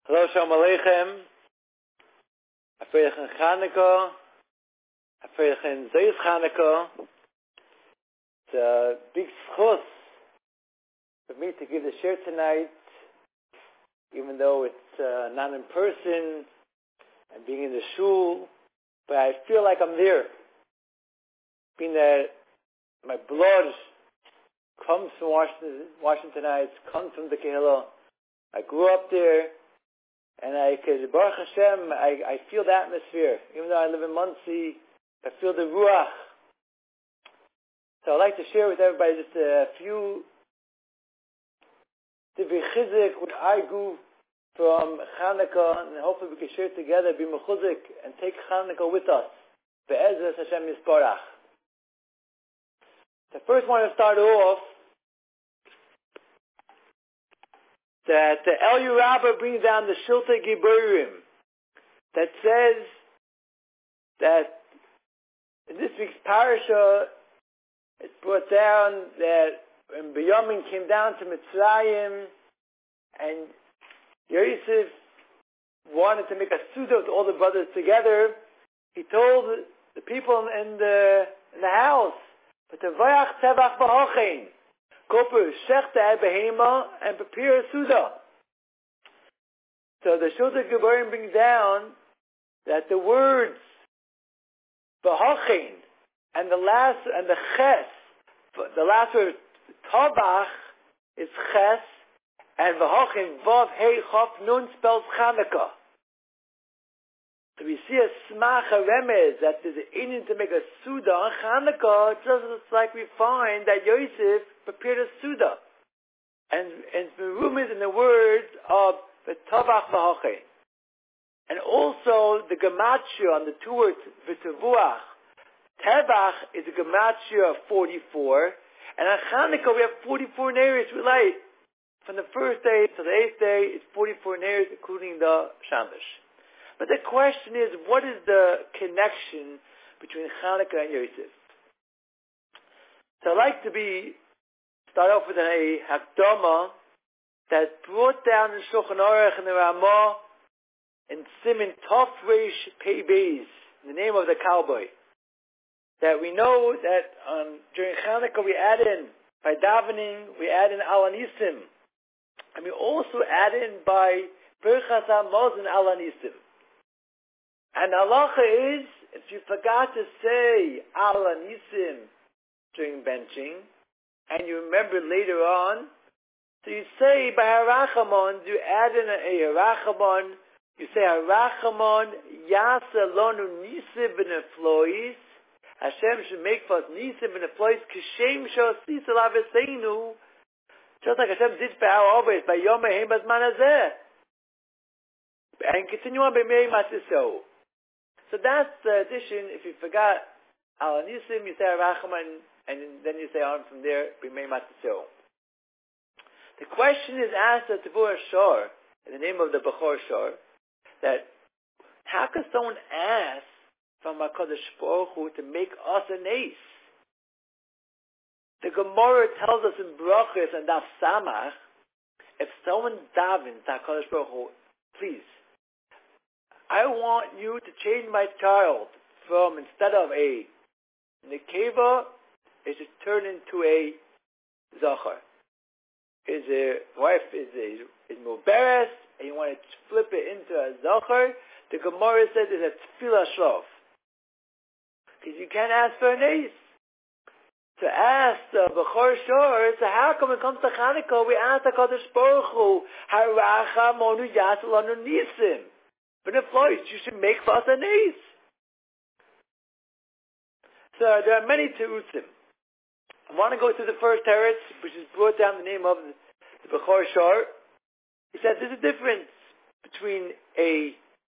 Hello, Shalom Aleichem. Afreichem Chanukah. Afreichem Zeis Chanukah. It's a big schus for me to give the share tonight, even though it's not in person and being in the shul, but I feel like I'm there. Being that my blood comes from Washingtonites, comes from the Kehillah. I grew up there. And Baruch Hashem, I feel the atmosphere. Even though I live in Muncie, I feel the ruach. So I'd like to share with everybody just a few divrei chizuk, what I grew from Chanukah, and hopefully we can share together, be mechuzik, and take Chanukah with us. Be'ezras Hashem Yisparach. So first I want to start off that the Eliyahu Rabbah brings down the Shiltei Giborim that says that in this week's parasha it's brought down that when Binyamin came down to Mitzrayim and Yosef wanted to make a suda with all the brothers together, he told the people in the house, "But tevayach tevach b'hochein." Koper shechta behema and prepare a suda. So the Shiltei Giborim brings down that the words b'hachin and the ches, the last word tabach is ches, and b'hachin vav hey chaf nun spells Chanukah. So we see a smach, a remez, that there's an Indian to make a suda on Chanukah, just like we find that Yosef prepared a suda. And the room is in the words of the Tavach V'Hachin. And also the gematria on the two words, V'Tevuach. Tevach is a gematria of 44. And on Chanukah we have 44 neiros we light. From the first day to the 8th day, it's 44 neiros, including the Shamash. But the question is, what is the connection between Chanukah and Yosef? So I'd like to start off with a Hakdama that brought down in Shulchan Aruch and the Ramah in Siman Tov Reish Pei Beis, in the name of the cowboy, that we know that during Chanukah we add in, by davening, we add in Al Anisim, and we also add in by Birchas HaMazon Al Anisim. And halacha is, if you forgot to say Al Anisim during benching, and you remember later on, so you say by Harachamon, you add in a Harachamon, you say Harachamon Yasa Lonu Nisim B'Neflois, Hashem should make for us Nisim B'Neflois, Kishem Shosisa Laveseinu, just like Hashem did for our always, by Yom Heim Bazman Hazeh. And continue on by Mei Matisou. So that's the addition. If you forgot Al Anisim, you say Harachamon, and then you say on from there, B'mei Matisou. The question is asked at Tavur Shor, in the name of the Bechor Shor, that how can someone ask from HaKadosh Baruch Hu to make us an ace? The Gemara tells us in Brachos and Daf Samach, if someone davens to HaKadosh Baruch Hu, please, I want you to change my child from, instead of a nekeva, it should turn into a zachar. His wife is muberes, and you want to flip it into a zachar. The Gemara says it's a tefillah shlov, because you can't ask for an ace. To ask the Bechor Shor, so how come it comes to Chanukah, we ask the Kadosh Baruch Hu, Harachamonu Yasalanu Nisim. But if Floyd, you should make for us an ace. So there are many terutzim. I want to go to the first teretz, which is brought down the name of the Bechor Shor. He said there's a difference between a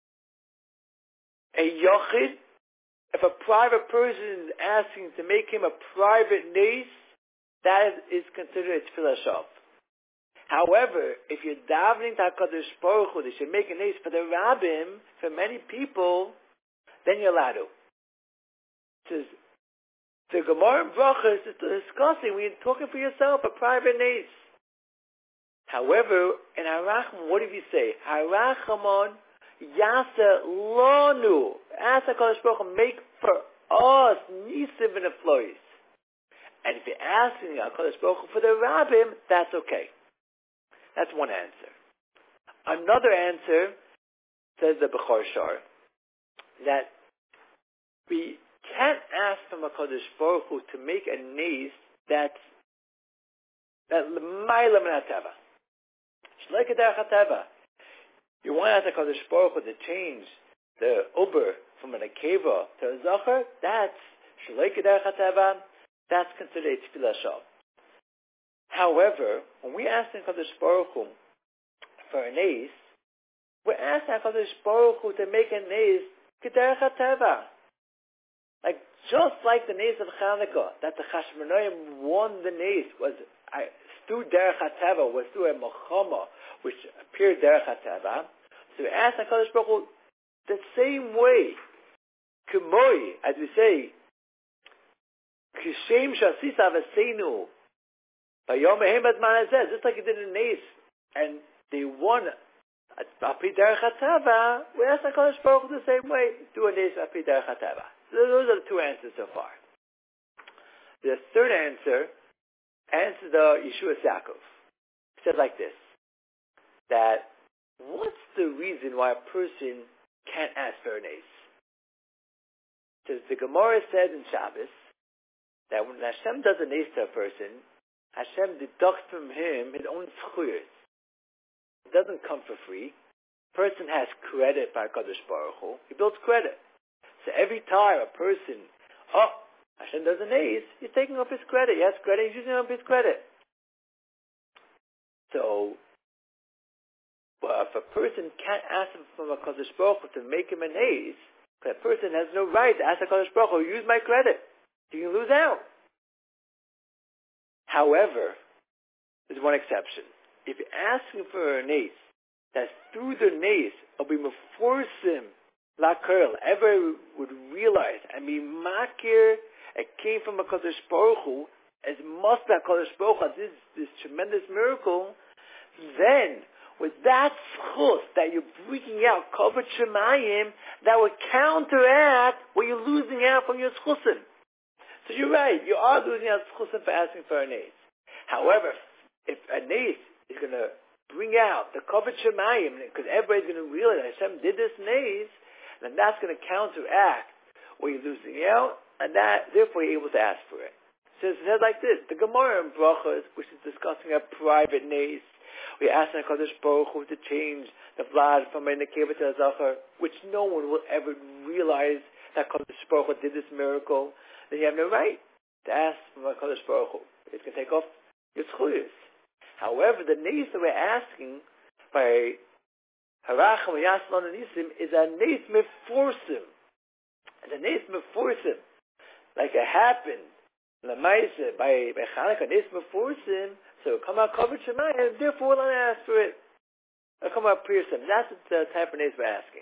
yochid. If a private person is asking to make him a private nace, that is considered a tefillah shav. However, if you're davening to HaKadosh Baruch Hu, they should make a nace for the rabbim, for many people, then you're allowed to. It says, the Gemara in Brachos is discussing when you're talking for yourself, a private nace. However, in Harachman, what did we say? Harachamon Yasa Lonu. Ask HaKadosh Baruch Hu, make for us Nisim and Aflois. And if you're asking HaKadosh Baruch Hu for the Rabbim, that's okay. That's one answer. Another answer, says the Bechor Shor, that we can't ask from HaKadosh Baruch Hu to make a nace that l'mayla min hateva. Shleika derech hateva. You want to ask HaKadosh Baruch Hu to change the uber from an akeva to a zachar, that's shleika derech hateva, that's considered a tefillah shal. However, when we ask HaKadosh Baruch Hu for a nace, we're asking HaKadosh Baruch Hu to make a nace k'derech hateva. Like, just like the nace of Chanukah, that the Chashmonaim won the nace was through derech hateva, was through a mechama, which appeared derech hateva. So we ask HaKadosh Baruch Hu the same way, k'moi, as we say, k'shem shasisa v'seinu, v'yom ehem b'zman hazeh, just like it did in the nace, and they won api derech hateva, we ask HaKadosh Baruch Hu the same way, do a nace api derech hateva. So those are the two answers so far. The third answer answers the Yeshua Yaakov. It says like this, that what's the reason why a person can't ask for a nace? Because the Gemara says in Shabbos that when Hashem does a nace to a person, Hashem deducts from him his own zchuyos. It doesn't come for free. The person has credit by HaKadosh Baruch Hu. He builds credit. So every time a person, Hashem does an ace, he's taking off his credit. He has credit, he's using up his credit. So, but if a person can't ask him from HaKadosh Baruch Hu to make him an ace, that person has no right to ask HaKadosh Baruch Hu, use my credit. You can lose out. However, there's one exception. If you're asking for an ace, that's through the nace, it'll be meforsim la curl. Everybody would realize, makir, it came from HaKadosh Baruch Hu, as must be HaKadosh Baruch Hu, this tremendous miracle, then, with that schus that you're bringing out, kavod shemayim, that would counteract what you're losing out from your schusim. So you're right, you are losing out schusim for asking for an ace. However, if an ace is going to bring out the kavod shemayim, because everybody's going to realize Hashem did this nace, then that's going to counteract what you're losing out, and that therefore you're able to ask for it. So it says like this: the Gemara in Brachos, which is discussing a private nace, we ask HaKadosh Baruch Hu to change the vlad from a nekeva to a zachar, which no one will ever realize that HaKadosh Baruch Hu did this miracle. Then you have no right to ask from HaKadosh Baruch Hu. It's going to take off your zchuyos. However, the nace that we're asking by Haracham Yaslan and Nisim is a nace meforsim. It's a nace meforsim. Like it happened Lamaisa by Chanukah, nace meforsim, so come out kavod shemayim, and therefore we'll not ask for it. It'll come out piercing. That's the type of nace we're asking.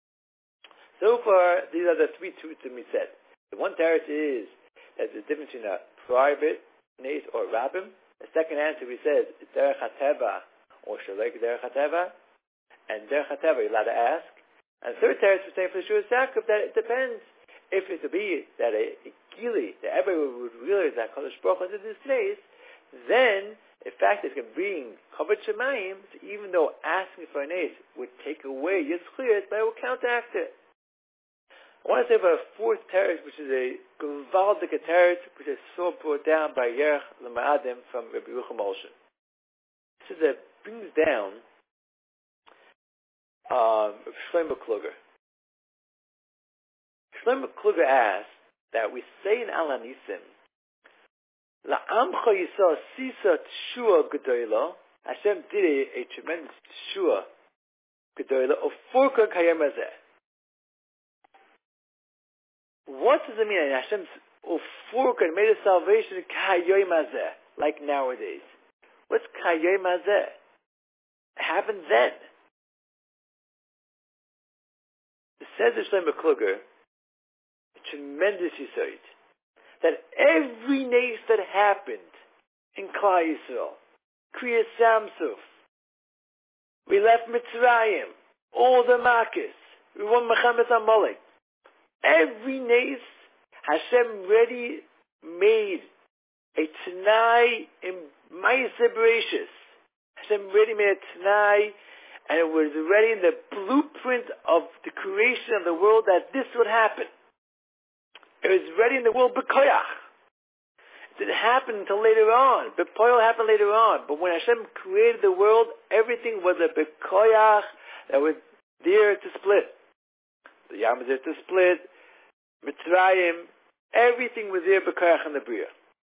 So far, these are the three truths that we said. The one teretz is that there's a difference between a private nace or rabbim. The second answer we said is derech hateva or shleika derech hateva. And derech hateva, you're allowed to ask. And the third teretz we're saying for the Yeshua Yaakov that it depends. If it would be that a gili, that everybody would realize that HaKadosh Baruch Hu did this nace, then, in fact, it can bring kavod shemayim, so even though asking for a nace would take away your zchuyos, but it will counteract it. I want to say about a fourth teretz, which is a gewaldige teretz, which is so brought down by Yerach L'Ma'adim from Rabbi Yerucham Olshin. So that brings down Shlomo Kluger. Shlomo Kluger asks that we say in Al Hanisim, La'amcha Yisrael sisa tshua gedola, Hashem did a tremendous tshua gedola, of furka kayem hazeh. What does it mean? Hashem's ufurka made a salvation kayem hazeh, like nowadays. What's kayem hazeh? It happened then. It says in Shlomo Kluger, tremendous yesod, that every nace that happened in Klal Yisrael, Kriyas Samsuf, We left Mitzrayim. All the Makkos. We won Mechamet Amalek. Every nace, Hashem ready made a Tanai in Ma'aseh Bereshis. Hashem ready made a Tanai, and it was already in the blueprint of the creation of the world that this would happen. It was ready in the world b'koyach. It didn't happen until later on. B'poil happened later on. But when Hashem created the world, everything was a b'koyach that was there to split. The Yam was there to split. Mitzrayim, everything was there b'koyach in the Bria.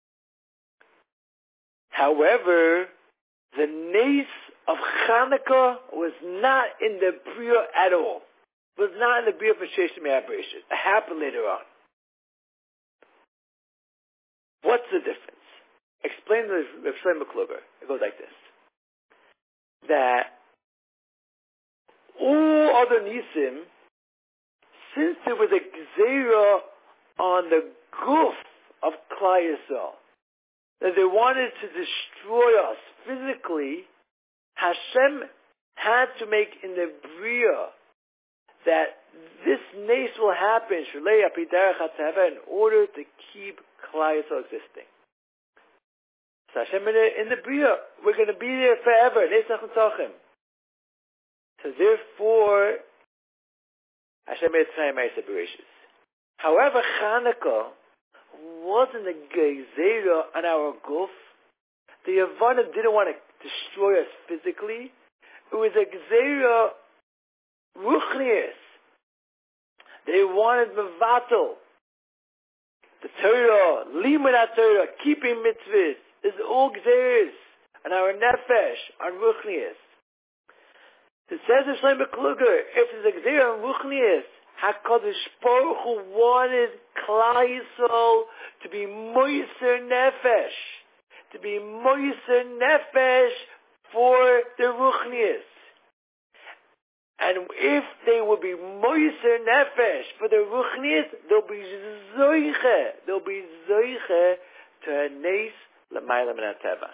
However, the nace of Chanukah was not in the Bria at all. Was not in the Bria for Sheish Me'abreshit. It happened later on. What's the difference? Explain the Rav Shlomo Kluger. It goes like this. That all other Nisim, since there was a Gzeira on the Guf of Klal Yisrael, that they wanted to destroy us physically, Hashem had to make in the Bria that this nace will happen in order to keep Klal Yisrael existing. So Hashem in the Bria, we're going to be there forever. So therefore, Hashem made Tzayim Ma'aseh Bereshis. However, Chanukah wasn't a gezerah on our guf. The Yavanim didn't want to destroy us physically. It was a gezerah ruchnius. They wanted mevatel. The Torah, limud Torah, keeping mitzvahs, is all gezerahs on our nefesh, on ruchnius. It says in Shlomo Kluger, if it's a gezerah on ruchnius, HaKadosh Baruch Hu wanted Klal Yisrael to be moiser nefesh, to be moiser nefesh for the ruchnius. And if they will be moiser nefesh for the ruchnius, they'll be zoiche to a nes l'mayla min hateva.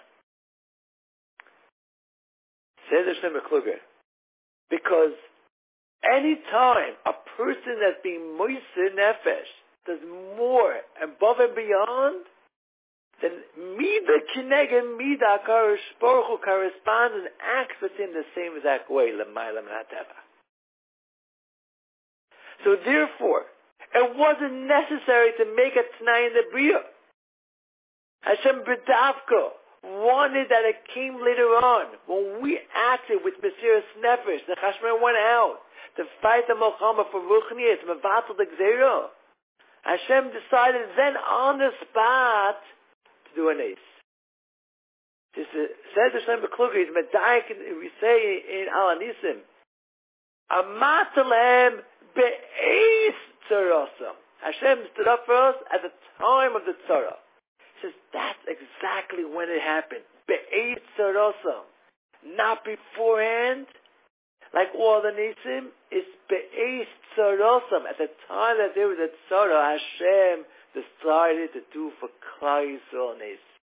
Says Shlomo Kluger, because any time a person that's being moiser nefesh does more above and beyond, then mida kineged mida HaKadosh Baruch Hu corresponds and acts within the same exact way, l'mayla min hateva. So therefore, it wasn't necessary to make a t'nai in the Bria. Hashem B'davka wanted that it came later on. When we acted with Mesiras Nefesh, the Chashmer went out to fight the Milchama for Ruchnius, Mevatel the Gzeira. Hashem decided then on the spot to do an ace. Says the Shlomo Kluger, he's medayik, we say in Al Anisim, Amatalem be'ez tzarosam. Hashem stood up for us at the time of the tzara. He says that's exactly when it happened. Be'ez tzarosam. Not beforehand. Like all the nisim, it's be'ez tzarosam. At the time that there was a tzara, Hashem decided to do for Klal Yisrael nis.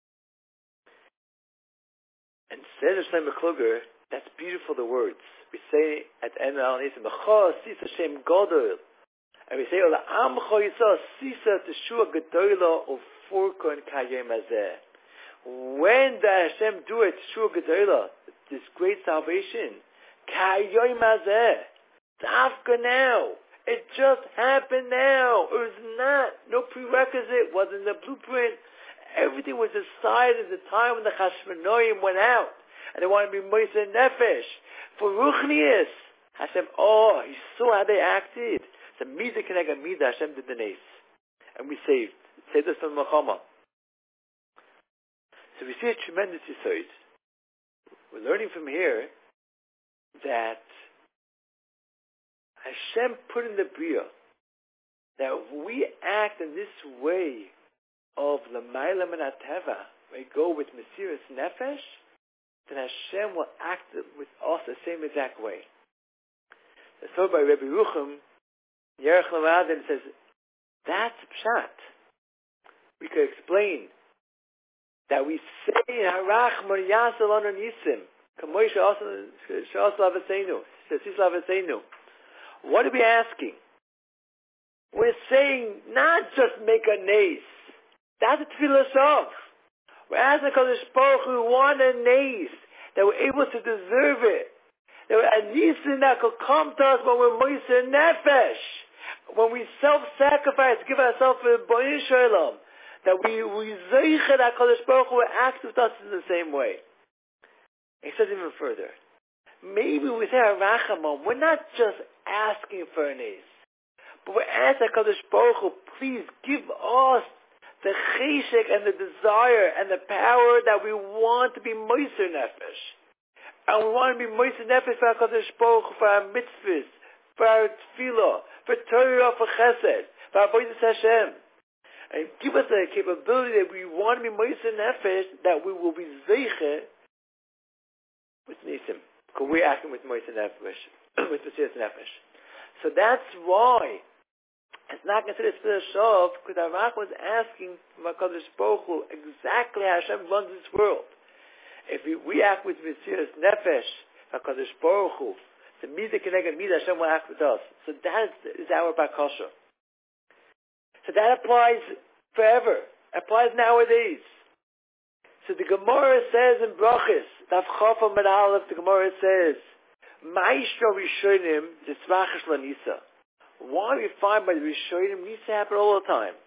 And says Shlomo Kluger, that's beautiful, the words. We say at the end of Al Nisim, B'chol sis Hashem Godol. And we say, Ola Amcho Yisrael sisa teshua gedola ufurkon kayem hazeh. When did Hashem do it, teshua gedola, this great salvation? Kayem hazeh. Dafka now. It just happened now. It was not, no prerequisite, wasn't the blueprint. Everything was decided at the time when the Chashmonaim went out. And they wanted to be moiser nefesh. For Ruchnius, Hashem, he saw how they acted. So Mida Kenega Mida, Hashem did the nace. And we saved. Saved us from Milchama. So we see a tremendous yesod. We're learning from here that Hashem put in the Bria that if we act in this way of l'mayla min hateva, we go with Mesiras Nefesh, then Hashem will act with us the same exact way. That's told by Rabbi Rucham, Yerech Lamadim says, that's pshat. We could explain that we say, Harach Mar Yasel Anu Nisim, What are we asking? We're saying not just make a nace. That's a tefillah sof. We're asking Kadosh Baruch Hu, we want a nace, that we're able to deserve it. That a nisim that could come to us when we're moiser nefesh, when we self-sacrifice, give ourselves for the B'nai Shalom, that we zeicher that Kadosh Baruch Hu will act with us in the same way. He says even further, maybe with our rachamon, we're not just asking for an ace, but we're asking Kadosh Baruch Hu, please give us the cheshek and the desire and the power that we want to be moiser nefesh. And we want to be moiser nefesh for our Kadosh Baruch Hu, for our mitzvahs, for our tefillah, for Torah, for chesed, for our avodas Hashem. And give us the capability that we want to be moiser nefesh, that we will be zeicher with nisim. Because we're acting with moiser nefesh, with mesiras nefesh. So that's why it's not considered Tefillah Shov, because our Rach was asking from HaKadosh Baruch Hu exactly how Hashem runs this world. If we act with mesiras nefesh, HaKadosh Baruch Hu, the Midah Keneged Midah, Hashem will act with us. So that is our Bakasha. So that applies forever. It applies nowadays. So the Gemara says in Brachos, Daf Chaf Amud Aleph, the Gemara says, Ma'ishra Rishonim Tzvachish Lanisa. Why do we find by the Rishonim Nisa happen all the time?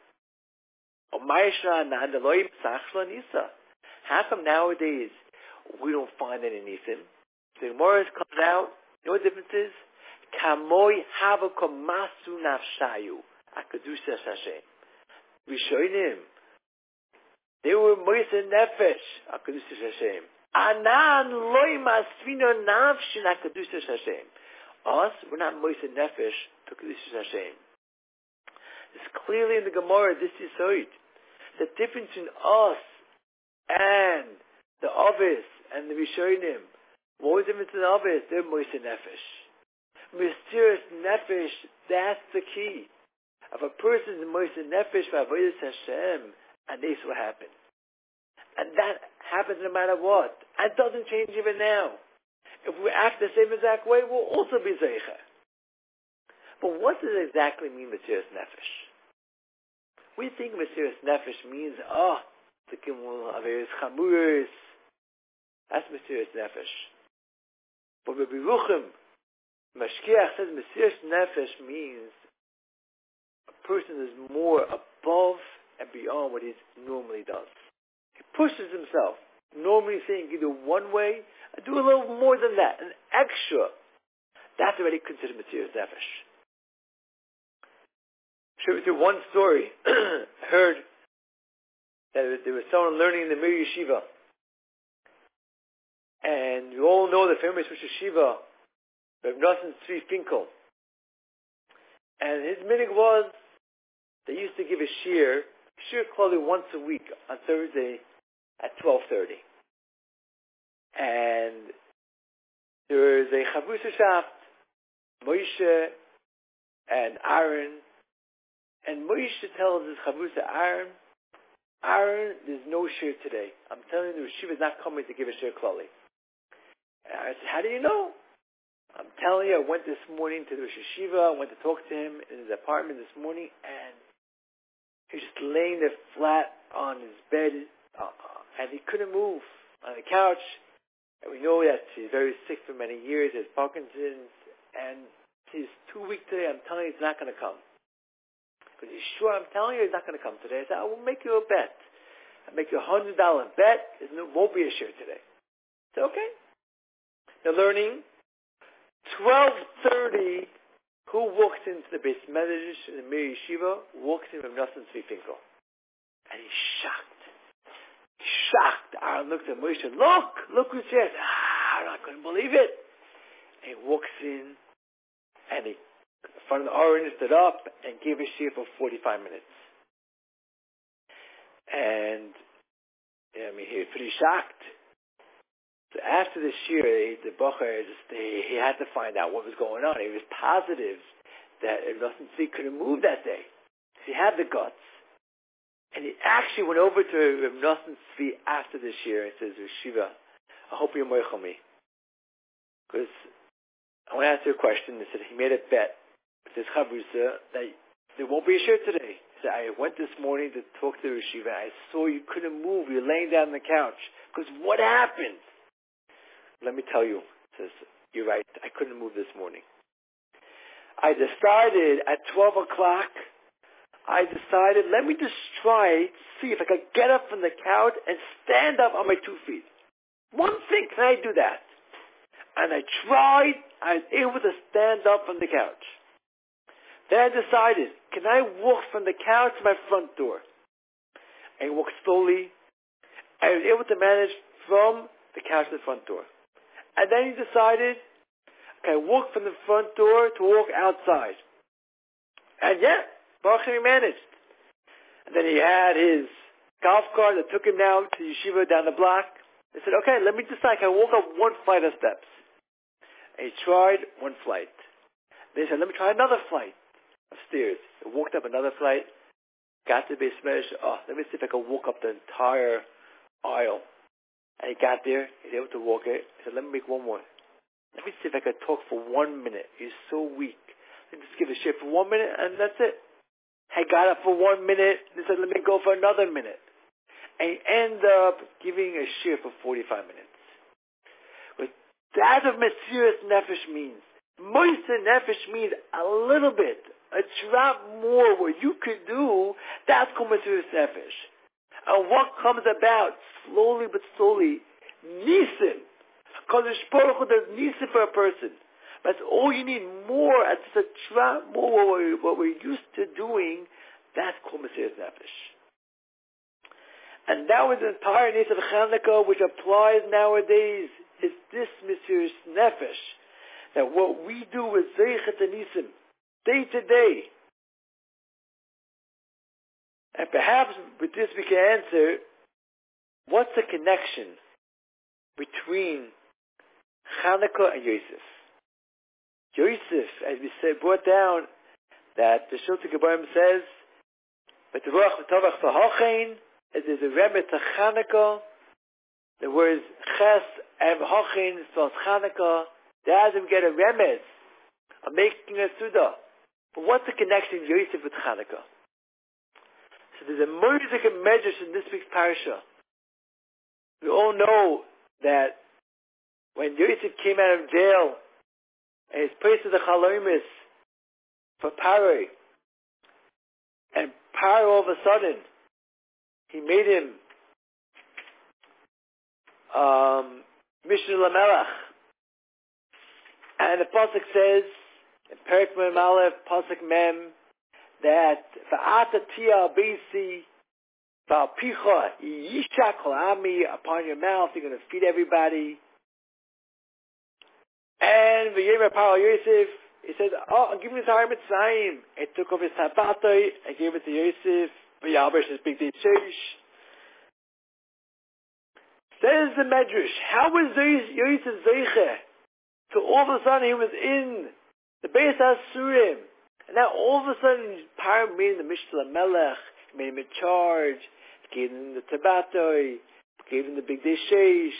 How come nowadays we don't find any Nisim? The Gemara comes out, you know what the difference is? Kamoi havakom masu nafshayu akadusha Hashem. Rishonim, they were moiser nefesh akadusha Hashem. Anan loy masvino nafshin akadusha Hashem. Us, we're not moiser nefesh to Kedusha Hashem. It's clearly in the Gemara, this is Yisoid. The difference in us and the Avis and the Rishonim. What was the difference in the Avis? They're moiser nefesh. Mesiras nefesh, that's the key. If a person is moiser nefesh for avodas Hashem, and this will happen. And that happens no matter what. And it doesn't change even now. If we act the same exact way, we'll also be zeicher. But what does it exactly mean, mesiras nefesh? We think mesiras nefesh means, the gimel averis chamuris. That's mesiras nefesh. But Rabbi Ruchim, Mashkiach says mesiras nefesh means a person is more above and beyond what he normally does. He pushes himself. Normally saying either one way, I do a little more than that, an extra. That's already considered mesiras nefesh. Share with you one story. I heard that there was someone learning in the Mir Yeshiva, and you all know the famous Rosh Yeshiva, Reb Nosson Tzvi Finkel. And his minhag was they used to give a shir clearly once a week on Thursday at 12:30. And there is a Chavrusa Shaft, Moshe and Aaron. And Moshe tells his Chavrusa Aaron, there's no shir today. I'm telling you, the Yeshiva is not coming to give a shir klali. And I said, how do you know? I'm telling you, I went this morning to the Rosh Yeshiva. I went to talk to him in his apartment this morning, and he was just laying there flat on his bed, and he couldn't move on the couch. And we know that he's very sick for many years. He has Parkinson's, and he's 2 weeks today. I'm telling you, he's not going to come. Because he's sure, I'm telling you, he's not going to come today. I said, I will make you a bet. I'll make you a $100 bet. There won't be a shir today. I said, okay. They're learning. 12:30, who walks into the Beis Medrash in the Mir Yeshiva? Walks in with Nosson Tzvi Finkel. And he's shocked. Aaron looks at Moshe, look who's here. I couldn't believe it. And he walks in, and he, in front of the Aron, stood up and gave a shir for 45 minutes. And, he was pretty shocked. So after the shir, the Bacher, he had to find out what was going on. He was positive that Nosson Tzvi couldn't move that day. So he had the guts. And he actually went over to Nosson Tzvi after the shir and says, Shiva, I hope you're moichel me. Because I want to ask you a question. He said he made a bet with his chavrusa that there won't be a shiur today. He said, I went this morning to talk to the yeshiva. I saw you couldn't move. You're laying down on the couch. Because what happened? Let me tell you. He says, you're right. I couldn't move this morning. I decided at 12 o'clock, let me just try to see if I could get up from the couch and stand up on my 2 feet. One thing, can I do that? And I tried. I was able to stand up from the couch. Then I decided, can I walk from the couch to my front door? And walk slowly. I was able to manage from the couch to the front door. And then he decided, okay, walk from the front door to walk outside. And yeah, Baruch Hashem, he managed. And then he had his golf cart that took him now to yeshiva down the block. They said, okay, let me decide. Can I walk up 1 flight of steps? And he tried 1 flight. They said, let me try another flight of stairs. He walked up another flight, got to the base measure. Let me see if I can walk up the entire aisle. And he got there. He was able to walk it. He said, let me make one more. Let me see if I can talk for 1 minute. He's so weak. Let me just give a shiur for 1 minute, and that's it. I got up for 1 minute. He said, let me go for another minute. And he ended up giving a shiur for 45 minutes. But that's what Mesiras Nefesh means. Moser Nefesh means a little bit, a drop more. What you could do, that's called Mesiras Nefesh. And what comes about, slowly but slowly, Nisim. Because Baruch Hu does Nisim for a person. That's all you need more, as just a drop more what we're used to doing, that's called Mesiras Nefesh. And that was the entire Nis of Chanukah, which applies nowadays, is this Mesiras Nefesh. That what we do with Zeichet and Nisim, day to day. And perhaps with this we can answer, what's the connection between Chanukah and Yosef? Yosef, as we said, brought down that the Shulchan Gebarim says, but the Ruach V'Tovach V'Hochein, as there's a remez to Chanukah, the words Ches and V'Hochein spells Chanukah, that doesn't get a remez of making a Suda. But what's the connection of Yosef with Chanukah? So there's a music and medrash in this week's parasha. We all know that when Yosef came out of jail and his place of the Chalomis for Paro, and Paro all of a sudden, he made him Mishnah Lamelech. And the Pasuk says, in Perek Mem Aleph, Pasuk Mem, that V'ata tia b'isi v'alpicha yishak kol ami, upon your mouth you're going to feed everybody. And v'yemer Paro Yosef, he said, I'm giving this Har Mitzrayim. He took off his tabatoi and gave it to Yosef. V'yalbesh his big day sheish. Says the Medrash, how was Yosef Zeiche? So all of a sudden he was in the Beis HaSurim. And now all of a sudden Paro made him the Mishnah Melech, made him in charge, gave him the tabatoi, gave him the big day sheish.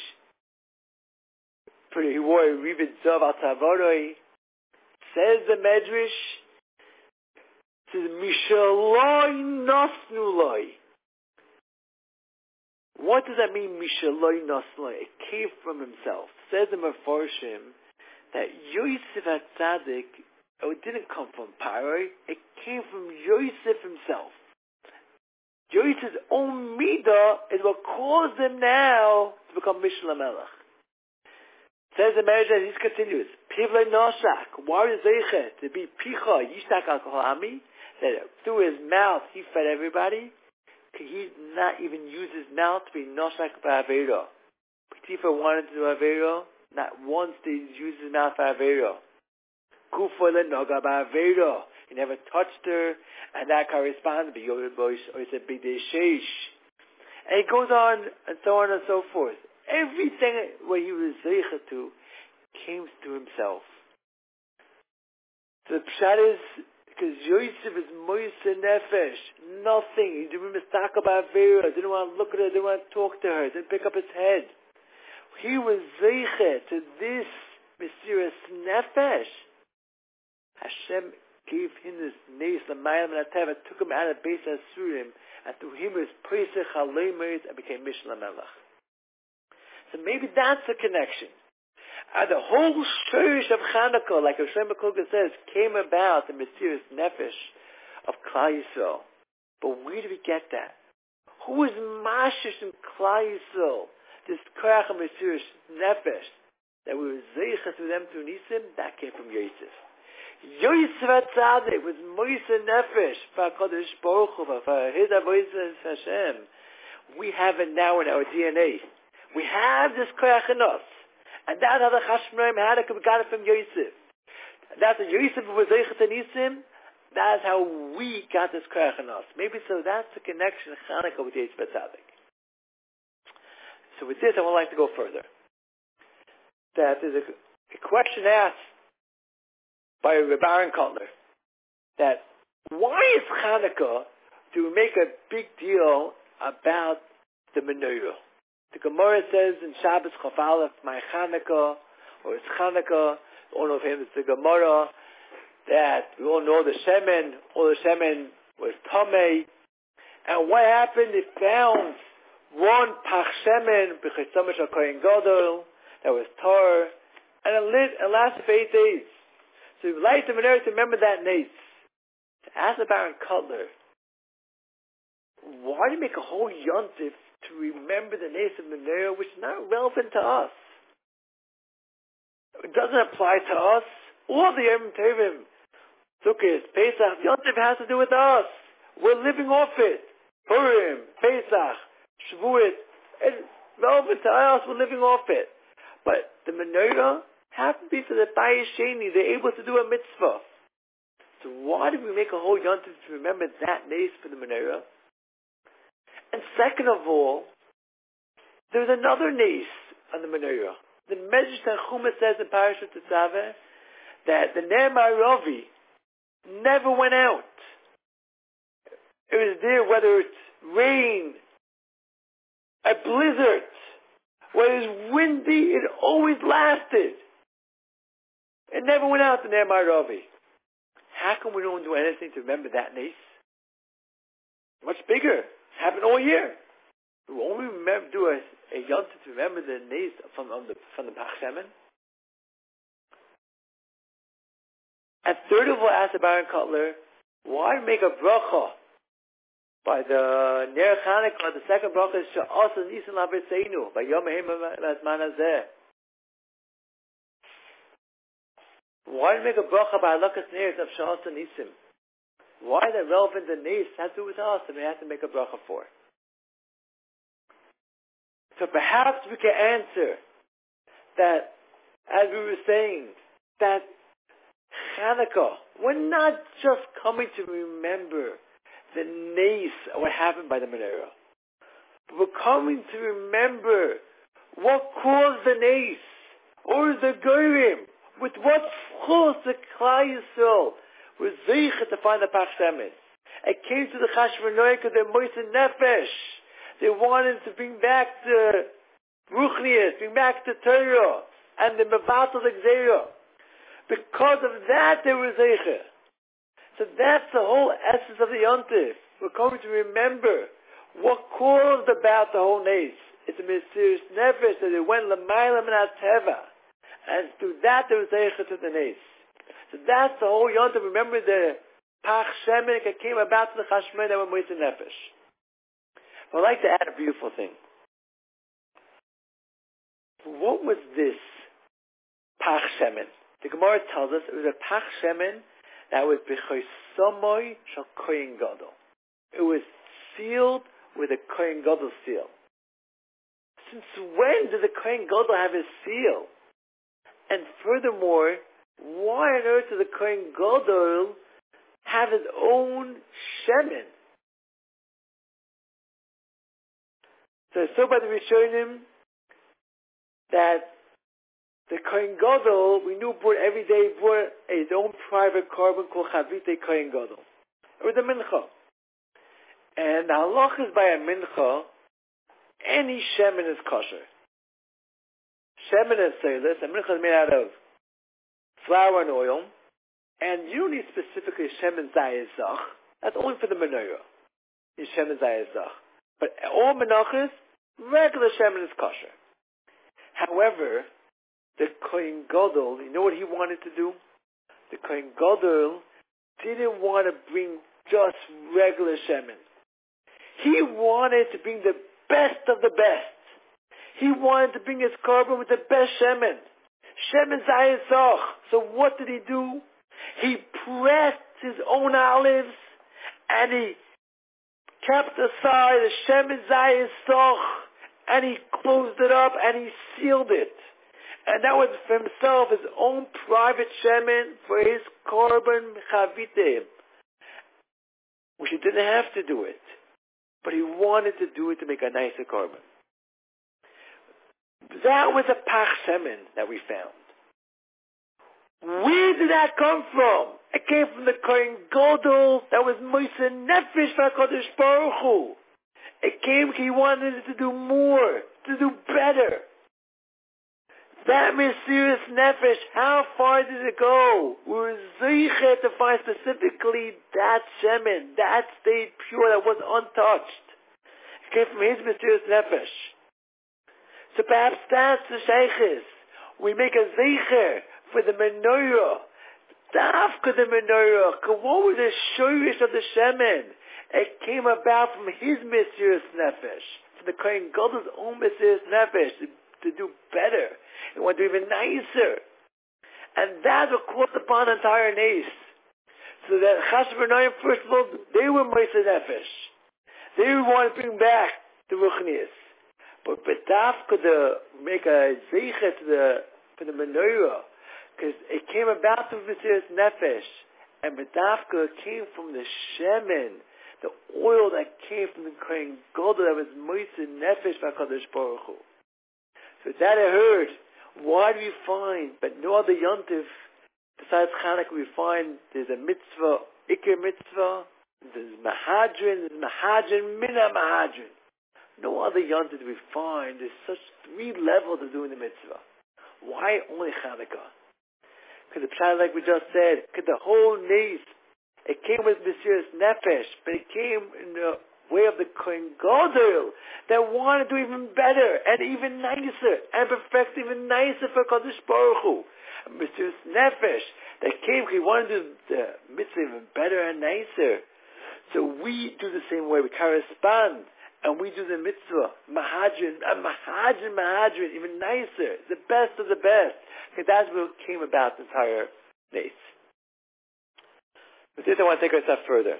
He wore a Rivet Zav al Tavaroi. Says the Medrash, says Mishaloi Nosnuloi. What does that mean, Mishaloi Nosnuloi? It came from himself. Says the Mefarshim that Yosef HaTzadik, it didn't come from Paro, it came from Yosef himself. Yosef's own midah is what caused him now to become Mishnah Melech. Says the Medrash, he continues, Pivlei Noshak, why is Zeiche to be Picha Yishak al Kol Ami? That through his mouth he fed everybody. He did not even use his mouth to be Noshak Ba'avero. Potiphar wanted to do Avero, not once did he use his mouth for Avero. Kufa Noga Ba'avero. He never touched her, and that corresponds to Yored Bosh or it's a big day sheish. And it goes on and so on and so forth. Everything what he was zeicha to came to himself. So the pshat is because Yosef is moser nefesh, nothing. He didn't mistake about Vera, didn't want to look at her, didn't want to talk to her, didn't pick up his head. He was zeicha to this Mesiras Nefesh. Hashem gave him this Neis L'maylam and Ateva, took him out of Beis Asurim, and through him was Pesach Haleimers and became Mishnah Melech. So maybe that's the connection. The whole Shurish of Chanukah, like Hashem Koga says, came about the Mesiras Nefesh of Klal Yisrael. But where do we get that? Who is Mashish in Klal Yisrael? This Koach of Mesiras Nefesh that we were Zeicha through them through Nisim, that came from Yosef. Yosef HaTzadik was Moise Nefesh for HaKadosh Baruch Hu, for His Avodah Hashem. We have it now in our DNA. We have this Koach in us. And that's how the Chashmonaim had it, we got it from Yosef. That's what Yosef was Zeicha to Nisim. That's how we got this Koach in us. Maybe so that's the connection of Chanukah with Yosef HaTzadik. So with this, I would like to go further. That there's a question asked by Reb Aaron Kotler, that why is Chanukah to make a big deal about the menorah? The Gemara says in Shabbos Chaf Aleph, my Chanukah, or it's Chanukah, all of him is the Gemara, that we all know all the Shemen was Tomei, and what happened, it found one Pach Shemen, B'chesama Shal Kohen Gadol, that was Tor, and it lasted for 8 days. So we would like the menorah to remember that Nace. To ask the Baron Kotler, why do you make a whole yontif to remember the Nace of menorah, which is not relevant to us? It doesn't apply to us. All the Yom Tovim, Sukkot, Pesach, yontif has to do with us. We're living off it. Purim, Pesach, Shavuot, it's relevant to us. We're living off it. But the menorah happened to be for the Bayis Sheni. They're able to do a mitzvah. So why did we make a whole yontif to remember that nace for the menorah? And second of all, there's another nace on the menorah. The Medrash Tanchuma says in Parashat Tetzaveh that the Ner Ma'aravi never went out. It was there whether it's rain, a blizzard, whether it's windy, it always lasted. It never went out, the Ner Ma'aravi. How come we don't do anything to remember that nace? Much bigger. It's happened all year. We only do a yontif to remember the nace from the Pach Shemen. And third of all, asked the Baron Kotler, why make a bracha by the Ner Chanukah? The second bracha is She'asa Nisim L'Aviseinu by Yom Ha'im V'Azman Hazeh. Why make a bracha by Halakas Neis of She'asa Nisim? Why is that relevant to Neis? It has to do with us, and we have to make a bracha for. So perhaps we can answer that, as we were saying, that Chanukah, we're not just coming to remember the Neis, what happened by the menorah, but we're coming to remember what caused the Neis, or the Goyim, with what force the Klal Yisrael was zeicha to find the Pach Shemen. It came to the Chashmonaim because they're Moise Nefesh. They wanted to bring back the Ruchnius, bring back the Torah, and the Mevatel Gzeira. Because of that, they were zeicha. So that's the whole essence of the Yontif. We're coming to remember what caused about the whole nace. It's a mysterious Nefesh that it went L'mayla Min HaTeva. And through that, there was zeicha to the nace. So that's the whole yontif. Remember the Pach Shemen that came about to the Chashmonaim that were Moise Nefesh. But I'd like to add a beautiful thing. What was this Pach Shemen? The Gemara tells us it was a Pach Shemen that was B'chosomoy Shal Kohen Gadol. It was sealed with a Kohen Gadol seal. Since when did the Kohen Gadol have his seal? And furthermore, why on earth does the Kohen Gadol have his own shemen? So I saw by the Rishonim that the Kohen Gadol, we knew every day brought his own private carbon called Chavite Kohen Gadol. It was a mincha. And the halach is by a mincha, any shemen is kosher. Shemen is seilus, and mincha is made out of flour and oil, and you don't need specifically Shemen Zayizach. That's only for the menorah. You Shemen Zayizach. But all menachas, regular Shemen is kosher. However, the Kohen Gadol, you know what he wanted to do? The Kohen Gadol didn't want to bring just regular Shemen. He wanted to bring the best of the best. He wanted to bring his korban with the best Shemen. Shemen Zayizach. So what did he do? He pressed his own olives and he kept aside the Shemen Zayizach and he closed it up and he sealed it. And that was for himself, his own private Shemen for his korban chavitim. Which he didn't have to do it. But he wanted to do it to make a nicer korban. That was a Pach Shemen that we found. Where did that come from? It came from the Kohen Gadol that was Moser Nefesh v'HaKadosh Baruch Hu. It came, he wanted to do more, to do better. That Mesiras Nefesh, how far did it go? We were zeichet to find specifically that Shemen, that stayed pure, that was untouched. It came from his Mesiras Nefesh. So perhaps that's the sheiches. We make a zeicher for the menorah. Dafka the menorah. What was the shoyish of the Shemen? It came about from his Mesiras Nefesh, from the Kohen Gadol's own Mesiras Nefesh, to do better. He wanted to do even nicer. And that's what caused upon the entire nace. So that Chashav B'nayim, first of all, they were Moser Nefesh. They wanted to bring back the Ruchnius. But B'dafka to make a zeicha for the menorah, because it came about from Mesiras Nefesh, and B'dafka came from the Shemen, the oil that came from the Kohen Gadol that was Moser Nefesh v'HaKadosh Baruch Hu. So that I heard. Why do we find, but no other yontif besides Chanukah, we find there's a mitzvah, Iker mitzvah, there's Mahadrin, Mina Mahadrin. No other yontif we find. There's such 3 levels of doing the mitzvah. Why only Chanukah? Because the pshat, like we just said, because the whole nace, it came with Mesiras Nefesh, but it came in the way of the Kohen Gadol that wanted to do even better and even nicer and perfect even nicer for Kadosh Baruch Hu. Mesiras Nefesh that came, he wanted to do the mitzvah even better and nicer. So we do the same way. We correspond and we do the mitzvah mahadrin, even nicer, the best of the best. Because that's what came about the entire nace. With this, I want to take it a step further.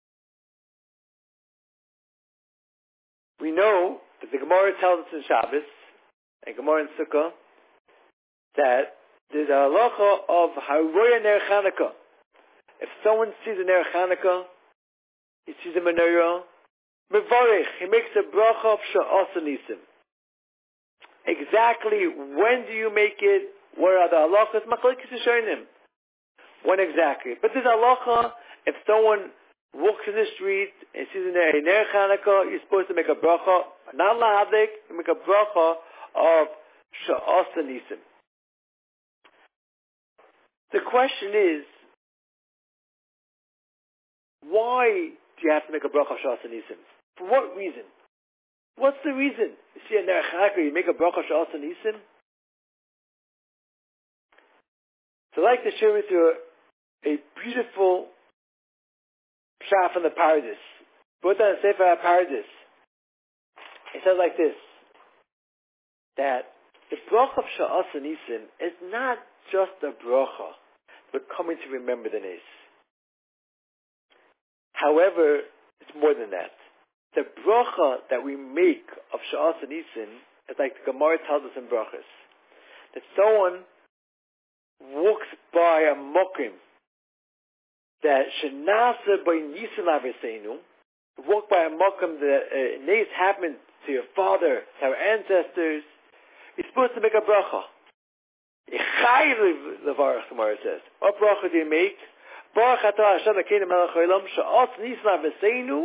We know that the Gemara tells us in Shabbos, and Gemara in Sukkah, that there's a halacha of Haroya Ner Chanukah. If someone sees a Ner Chanukah, he sees a menorah, Mevarich, he makes a bracha of Sha'asa Nisim. Exactly when do you make it? What are the halachas? Machlokes Rishonim. When exactly? But there's a halacha, if someone walks in the street and sees a Ner Chanukah, you're supposed to make a bracha, not lahadik, you make a bracha of Sha'asa Nisim. The question is, why do you have to make a bracha of Sha'asa Nisim? For what reason? What's the reason? You see a Ner Chanukah, you make a bracha of Sha'asa Nisim? So I'd like to share with you a beautiful pshat from the Paradis. Brought down the Sefer HaParadis. It says like this, that the bracha of Sha'asa Nisim is not just a bracha, but coming to remember the Nes. However, it's more than that. The bracha that we make of Sha'asa Nisim is like the Gemara tells us in brachas, that someone walks by a mokim that shenasa by nisim aviseinu, walk by a mokim that nes happened to your father, to our ancestors, you're supposed to make a bracha. Yichayv levarach, the Gemara says. What bracha do you make? Baruch atah Hashem Elokeinu melech haolam she'as nisim aviseinu.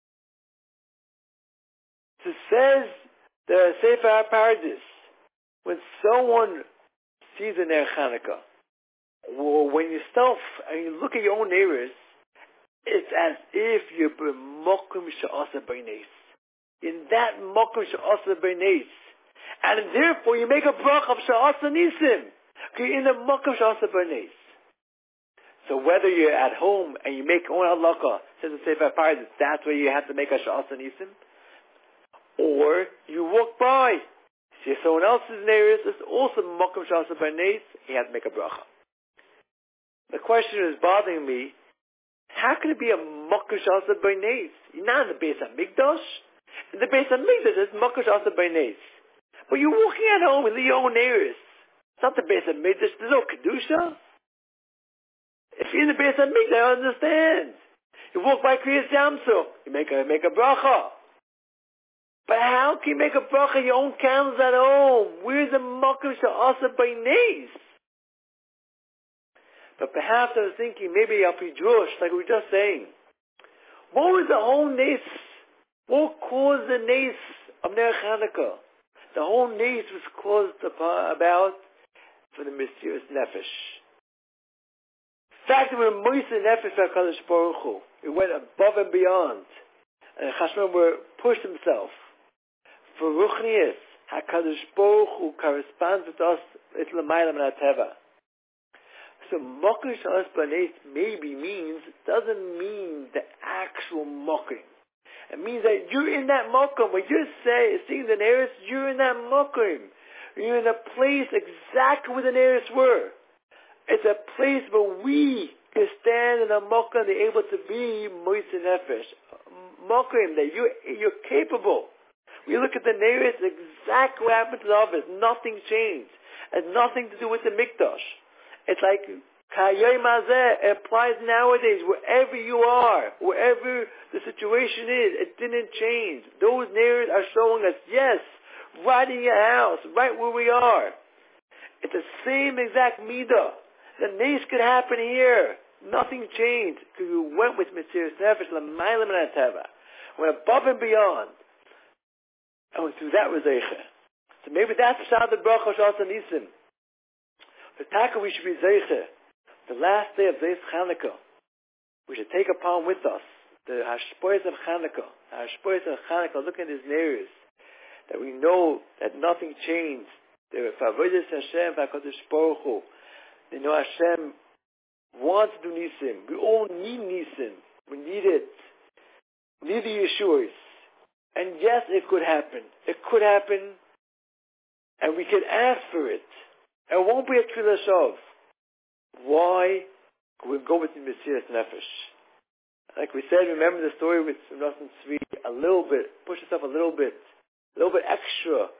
So says the Sefer HaParadis, when someone sees a Ner Chanukah, when you and you look at your own neighbors, it's as if you're b'mokum she'asa b'neis. In that mokum she'asa b'neis. And therefore you make a bracha of she'asa nisim. Okay, in the mokum she'asa b'neis. So whether you're at home and you make own halakha, says the Sefer Pardes, that's where you have to make a she'asa nisim. Or you walk by, see someone else's neighbors, it's also mokum she'asa b'neis, you have to make a bracha. The question is bothering me, how can it be a mokum she'asa b'neis? You're not in the Beis HaMikdash. In the Beis HaMikdash, it's mokum she'asa b'neis. But you're walking at home with your own neighbors. It's not the Beis HaMikdash. There's no Kedusha. If you're in the Beis HaMikdash, I understand. You walk by Kriyas Yamsuf, you make a bracha. But how can you make a bracha your own candles at home? Where's the mokum she'asa b'neis? But perhaps I was thinking, maybe I'll be Jewish, like we were just saying. What was the whole nes? What caused the nes of Ner Chanukah? The whole nes was caused about for the mysterious nefesh. In fact, it was a mysterious nefesh for HaKadosh Baruch Hu. It went above and beyond. And Chashman pushed himself. For Ruchnius, HaKadosh Baruch Hu corresponds with us, it's L'mayla Min HaTeva. So mokum she'asa b'neis maybe doesn't mean the actual mokum. It means that you're in that mokum. When you're seeing the nearest, you're in that mokum. You're in a place exactly where the nearest were. It's a place where we can stand in a mokum and be able to be moitzeh nefesh. Mokum that you're capable. We look at the nearest, exactly what happened to the office. Nothing changed. It has nothing to do with the mikdash. It's like Kayom Hazeh, it applies nowadays, wherever you are, wherever the situation is, it didn't change. Those neighbors are showing us, yes, right in your house, right where we are. It's the same exact midah. The nes could happen here. Nothing changed, because we went with Mesiras Nefesh, L'mayla Min HaTeva. Went above and beyond. And through that was Zeicha. So maybe that's Pshat the Bracha She'asa Nisim. The Taka we should be Zeicha. The last day of Zeis Chanukah, we should take upon with us the Hashpoyes of Chanukah. The Hashpoyes of Chanukah, look at his neighbors, that we know that nothing changed. They were Favodes Hashem, HaKadosh Baruch Hu. They know Hashem wants to do Nisim. We all need Nisim. We need it. We need the Yeshuas. And yes, it could happen. It could happen, and we can ask for it. It won't be a Tfilah Shov. Why? We'll go with the Mesiras Nefesh. Like we said, remember the story with Rasan Tzvi, a little bit, push yourself a little bit extra.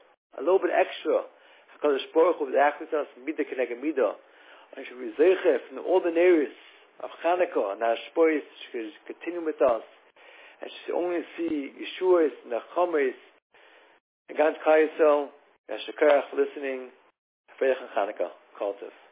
HaKadosh Baruch Hu, the act with us, Midah Keneged Midah. And should be Zeicha from all the neighbors of Chanukah and Hashpoyes should continue with us. And should only see Yeshuas and Chametz and Gans Chayesel, and Shekarach listening. Freidach and Chanukah. Kol Tov.